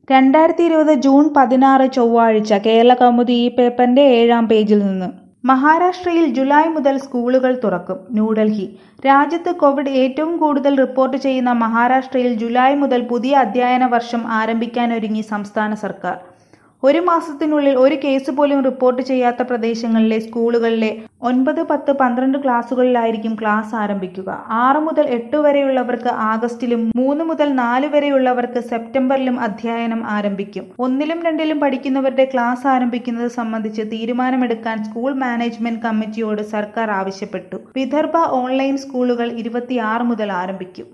2020 June 16 ചൊവ്വാഴ്ച കേരളകൗമുദി ഈ പേപ്പറിന്റെ 7-ാം പേജിൽ നിന്ന്. മഹാരാഷ്ട്രയിൽ ജൂലൈ മുതൽ സ്കൂളുകൾ തുറക്കും. ന്യൂഡൽഹി: രാജ്യത്ത് കോവിഡ് ഏറ്റവും കൂടുതൽ റിപ്പോർട്ട് ചെയ്യുന്ന മഹാരാഷ്ട്രയിൽ ജൂലൈ മുതൽ പുതിയ അധ്യയന വർഷം ആരംഭിക്കാനൊരുങ്ങി സംസ്ഥാന സർക്കാർ. ഒരു മാസത്തിനുള്ളിൽ ഒരു കേസ് പോലും റിപ്പോർട്ട് ചെയ്യാത്ത പ്രദേശങ്ങളിലെ സ്കൂളുകളിലെ 9, 10, 12 ക്ലാസുകളിലായിരിക്കും ക്ലാസ് ആരംഭിക്കുക. 6 മുതൽ 8 വരെയുള്ളവർക്ക് ആഗസ്റ്റിലും 3 മുതൽ 4 വരെയുള്ളവർക്ക് സെപ്റ്റംബറിലും അധ്യയനം ആരംഭിക്കും. 1-ലും 2-ലും പഠിക്കുന്നവരുടെ ക്ലാസ് ആരംഭിക്കുന്നത് സംബന്ധിച്ച് തീരുമാനമെടുക്കാൻ സ്കൂൾ മാനേജ്മെന്റ് കമ്മിറ്റിയോട് സർക്കാർ ആവശ്യപ്പെട്ടു. വിദർഭ ഓൺലൈൻ സ്കൂളുകൾ 26 മുതൽ ആരംഭിക്കും.